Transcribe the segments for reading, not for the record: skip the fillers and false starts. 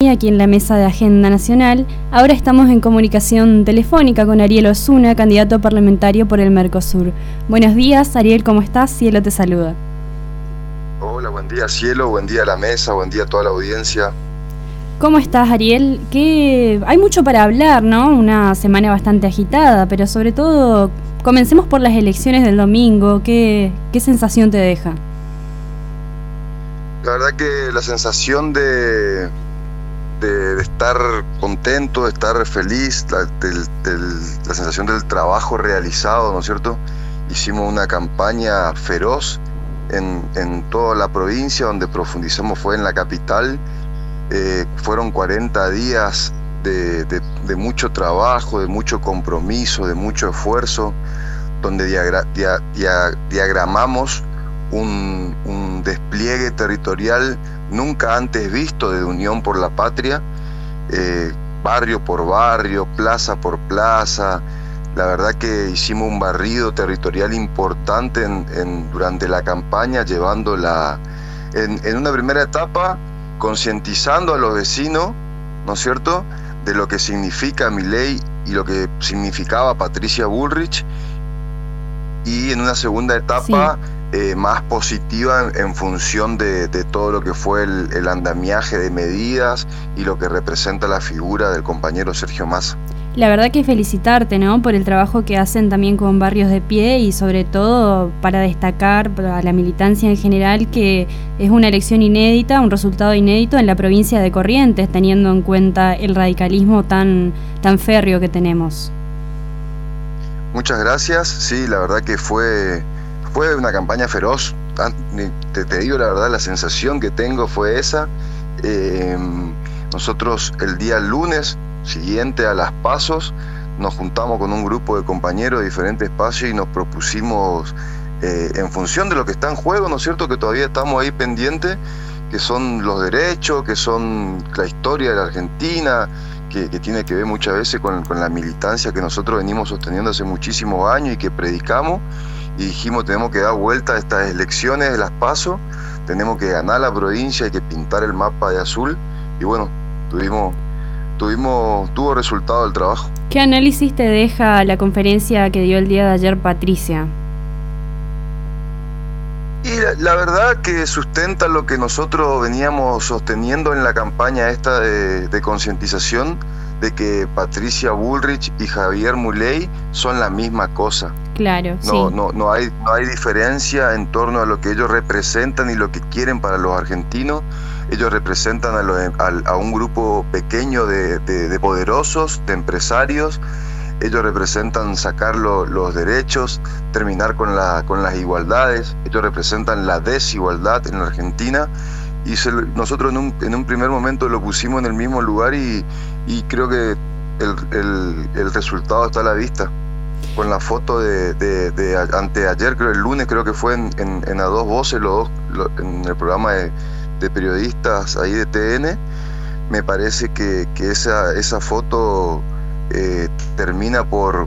hoy aquí en la mesa de Agenda Nacional. Ahora estamos en comunicación telefónica con Ariel Osuna, candidato parlamentario por el Mercosur. Buenos días, Ariel, ¿cómo estás? Cielo te saluda. Hola, buen día, Cielo, buen día a la mesa, buen día a toda la audiencia. ¿Cómo estás, Ariel? Hay mucho para hablar, ¿no? Una semana bastante agitada, pero sobre todo, comencemos por las elecciones del domingo. ¿Qué sensación te deja? La verdad que la sensación de estar contento, de estar feliz, la sensación del trabajo realizado, ¿no es cierto? Hicimos una campaña feroz en toda la provincia, donde profundizamos fue en la capital. Fueron 40 días de mucho trabajo, de mucho compromiso, de mucho esfuerzo, donde diagramamos un despliegue territorial nunca antes visto de Unión por la Patria, barrio por barrio, plaza por plaza. La verdad que hicimos un barrido territorial importante durante la campaña, llevándola en una primera etapa, concientizando a los vecinos, ¿no es cierto?, de lo que significa Milei y lo que significaba Patricia Bullrich, y en una segunda etapa más positiva en función de todo lo que fue el andamiaje de medidas y lo que representa la figura del compañero Sergio Massa. La verdad que felicitarte, ¿no?, por el trabajo que hacen también con barrios de pie y sobre todo para destacar a la militancia en general que es una elección inédita, un resultado inédito en la provincia de Corrientes, teniendo en cuenta el radicalismo tan férreo que tenemos. Muchas gracias. Sí, la verdad que fue una campaña feroz. Te digo la verdad, la sensación que tengo fue esa. Nosotros el día lunes siguiente a las PASOs nos juntamos con un grupo de compañeros de diferentes espacios y nos propusimos, en función de lo que está en juego, ¿no es cierto?, que todavía estamos ahí pendientes, que son los derechos, que son la historia de la Argentina, que tiene que ver muchas veces con la militancia que nosotros venimos sosteniendo hace muchísimos años y que predicamos, y dijimos tenemos que dar vuelta a estas elecciones de las PASO, tenemos que ganar la provincia, hay que pintar el mapa de azul, y bueno, tuvo resultado el trabajo. ¿Qué análisis te deja la conferencia que dio el día de ayer Patricia? Y la verdad que sustenta lo que nosotros veníamos sosteniendo en la campaña esta de concientización, de que Patricia Bullrich y Javier Milei son la misma cosa. Claro, no hay diferencia en torno a lo que ellos representan y lo que quieren para los argentinos. Ellos representan a un grupo pequeño de poderosos, de empresarios. Ellos representan sacar los derechos, terminar con las igualdades. Ellos representan la desigualdad en la Argentina. Y nosotros en un primer momento lo pusimos en el mismo lugar y creo que el resultado está a la vista. Con la foto de anteayer, creo el lunes, creo que fue en A Dos Voces, en el programa de periodistas ahí de TN, me parece que esa foto termina por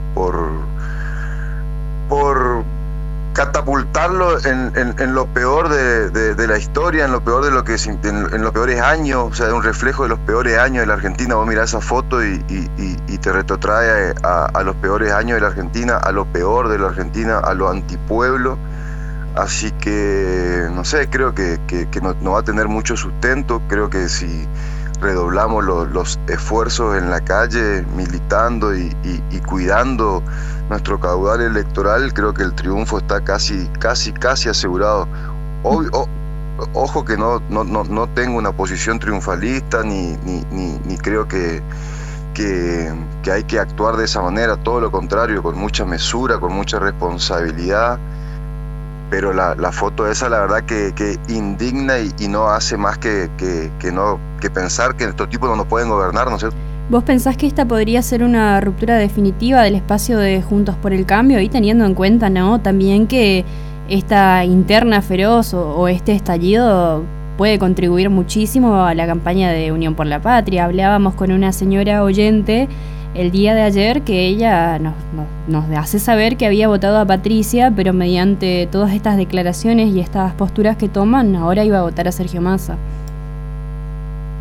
catapultarlo en lo peor de la historia, en lo peor en los peores años, o sea, un reflejo de los peores años de la Argentina. Vos mirás esa foto y te retrotrae a los peores años de la Argentina, a lo peor de la Argentina, a lo antipueblo. Así que, no sé, creo que no va a tener mucho sustento. Creo que si redoblamos los esfuerzos en la calle, militando y cuidando nuestro caudal electoral, creo que el triunfo está casi asegurado. Ojo que no tengo una posición triunfalista, ni creo que hay que actuar de esa manera, todo lo contrario, con mucha mesura, con mucha responsabilidad. Pero la foto esa, la verdad que indigna y no hace más que pensar que estos tipos no nos pueden gobernar, ¿no es cierto? ¿Vos pensás que esta podría ser una ruptura definitiva del espacio de Juntos por el Cambio? Y teniendo en cuenta, ¿no?, también que esta interna feroz o este estallido puede contribuir muchísimo a la campaña de Unión por la Patria. Hablábamos con una señora oyente el día de ayer que ella nos hace saber que había votado a Patricia, pero mediante todas estas declaraciones y estas posturas que toman, ahora iba a votar a Sergio Massa.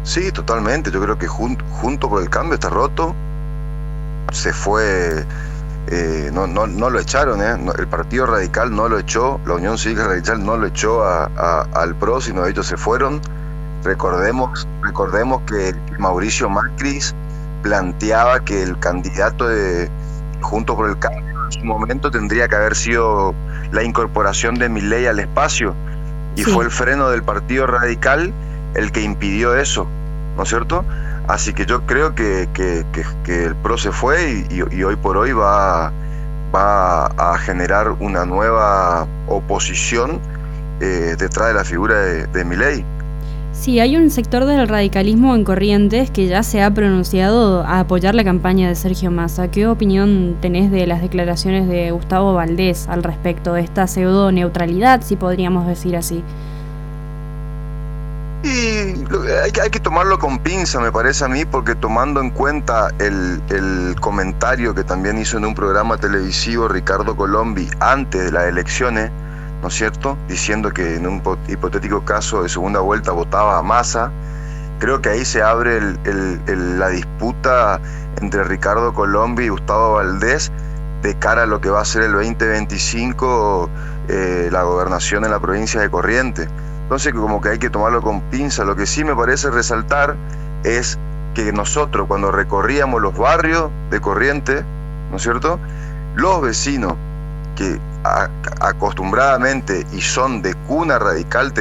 Sí, totalmente. Yo creo que junto por el Cambio está roto. Se fue, no lo echaron, el Partido Radical no lo echó, la Unión Cívica Radical no lo echó al PRO, sino ellos se fueron. Recordemos que Mauricio Macri planteaba que el candidato de Juntos por el Cambio en su momento tendría que haber sido la incorporación de Milei al espacio, y Sí. fue el freno del Partido Radical el que impidió eso, ¿no es cierto? Así que yo creo que el PRO se fue y hoy por hoy va a generar una nueva oposición detrás de la figura de Milei. Sí, hay un sector del radicalismo en Corrientes que ya se ha pronunciado a apoyar la campaña de Sergio Massa. ¿Qué opinión tenés de las declaraciones de Gustavo Valdés al respecto de esta pseudo-neutralidad, si podríamos decir así? Y hay que tomarlo con pinza, me parece a mí, porque tomando en cuenta el comentario que también hizo en un programa televisivo Ricardo Colombi antes de las elecciones, ¿no es cierto?, diciendo que en un hipotético caso de segunda vuelta votaba a Massa, creo que ahí se abre la disputa entre Ricardo Colombi y Gustavo Valdés de cara a lo que va a ser el 2025, la gobernación en la provincia de Corrientes. Entonces como que hay que tomarlo con pinza. Lo que sí me parece resaltar es que nosotros cuando recorríamos los barrios de Corrientes, ¿no es cierto?, los vecinos que acostumbradamente y son de cuna radical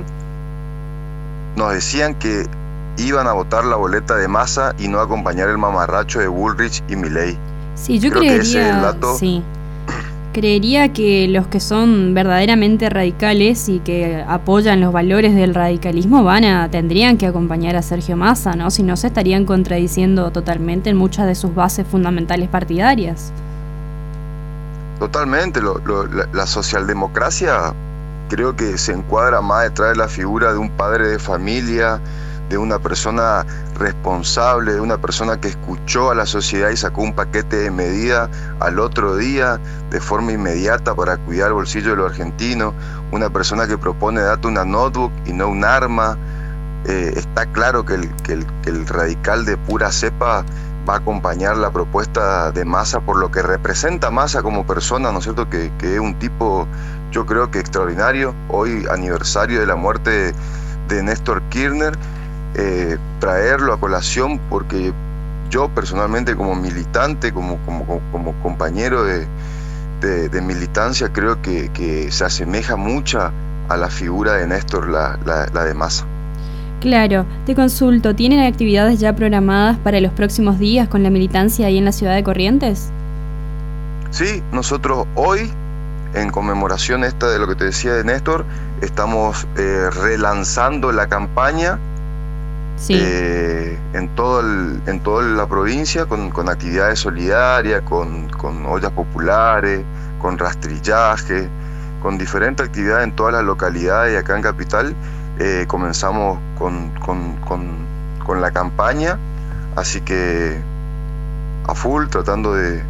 nos decían que iban a votar la boleta de Massa y no acompañar el mamarracho de Bullrich y Milei. Sí, yo Creo que ese es el creería, dato. sí, creería que los que son verdaderamente radicales y que apoyan los valores del radicalismo tendrían que acompañar a Sergio Massa, ¿no? Si no, se estarían contradiciendo totalmente en muchas de sus bases fundamentales partidarias. Totalmente, la socialdemocracia creo que se encuadra más detrás de la figura de un padre de familia, de una persona responsable, de una persona que escuchó a la sociedad y sacó un paquete de medidas al otro día de forma inmediata para cuidar el bolsillo de los argentinos, una persona que propone darte una notebook y no un arma. Está claro que el radical de pura cepa va a acompañar la propuesta de Massa por lo que representa Massa como persona, ¿no es cierto?, que es un tipo, yo creo que extraordinario. Hoy aniversario de la muerte de Néstor Kirchner, traerlo a colación porque yo personalmente como militante, como compañero de militancia, creo que se asemeja mucho a la figura de Néstor, la de Massa. Claro, te consulto, ¿tienen actividades ya programadas para los próximos días con la militancia ahí en la ciudad de Corrientes? Sí, nosotros hoy, en conmemoración esta de lo que te decía de Néstor, estamos relanzando la campaña. Sí. En toda la provincia con actividades solidarias, con ollas populares, con rastrillaje, con diferentes actividades en todas las localidades y acá en Capital. Comenzamos con la campaña, así que a full tratando de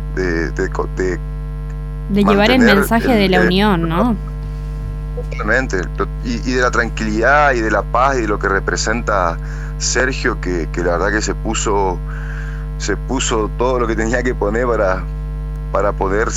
llevar el mensaje de la unión, ¿no? Totalmente, y de la tranquilidad y de la paz y de lo que representa Sergio, que la verdad que se puso todo lo que tenía que poner para poder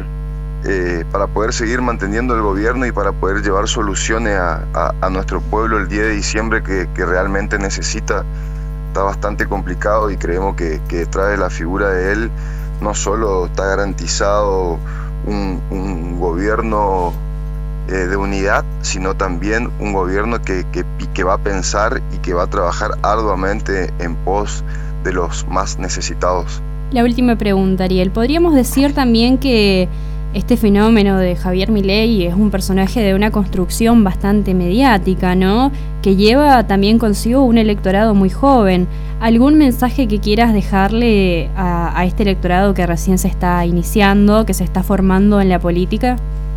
seguir manteniendo el gobierno y para poder llevar soluciones a nuestro pueblo el 10 de diciembre que realmente necesita. Está bastante complicado y creemos que detrás de la figura de él no solo está garantizado un gobierno de unidad, sino también un gobierno que va a pensar y que va a trabajar arduamente en pos de los más necesitados. La última pregunta, Ariel. ¿Podríamos decir también que este fenómeno de Javier Milei es un personaje de una construcción bastante mediática, ¿no?, que lleva también consigo un electorado muy joven? ¿Algún mensaje que quieras dejarle a este electorado que recién se está iniciando, que se está formando en la política?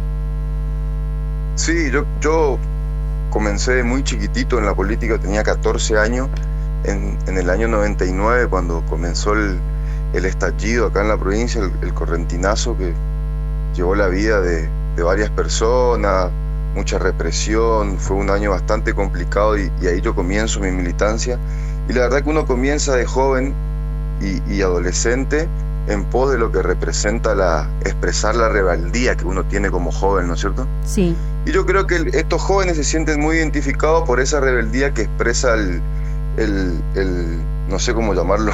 Sí, yo comencé muy chiquitito en la política, tenía 14 años, en el año 99, cuando comenzó el estallido acá en la provincia, el correntinazo que llevó la vida de varias personas, mucha represión, fue un año bastante complicado y ahí yo comienzo mi militancia. Y la verdad que uno comienza de joven y adolescente en pos de lo que representa expresar la rebeldía que uno tiene como joven, ¿no es cierto? Sí. Y yo creo que estos jóvenes se sienten muy identificados por esa rebeldía que expresa el no sé cómo llamarlo,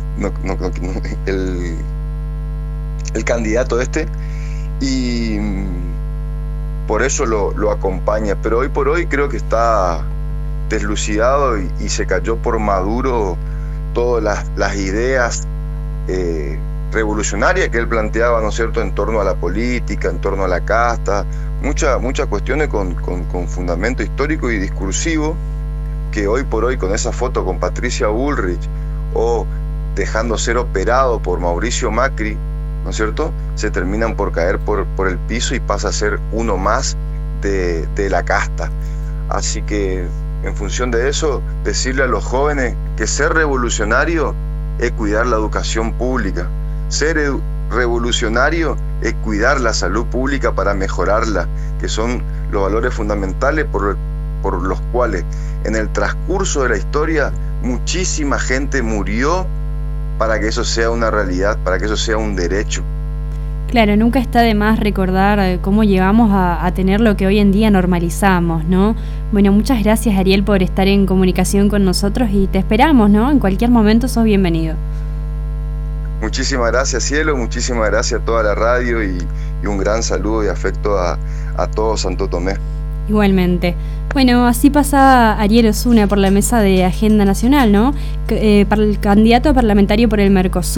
el candidato y por eso lo acompaña. Pero hoy por hoy creo que está deslucidado y se cayó por maduro todas las ideas revolucionarias que él planteaba, ¿no es cierto?, en torno a la política, en torno a la casta, muchas cuestiones con fundamento histórico y discursivo, que hoy por hoy con esa foto con Patricia Bullrich o dejando ser operado por Mauricio Macri, ¿no es cierto?, se terminan por caer por el piso y pasa a ser uno más de la casta. Así que en función de eso, decirle a los jóvenes que ser revolucionario es cuidar la educación pública, ser revolucionario es cuidar la salud pública para mejorarla, que son los valores fundamentales por los cuales en el transcurso de la historia muchísima gente murió para que eso sea una realidad, para que eso sea un derecho. Claro, nunca está de más recordar cómo llegamos a tener lo que hoy en día normalizamos, ¿no? Bueno, muchas gracias, Ariel, por estar en comunicación con nosotros y te esperamos, ¿no? En cualquier momento sos bienvenido. Muchísimas gracias, Cielo, muchísimas gracias a toda la radio y un gran saludo y afecto a todo Santo Tomé. Igualmente. Bueno, así pasa Ariel Osuna por la mesa de Agenda Nacional, ¿no? Para el candidato parlamentario por el Mercosur.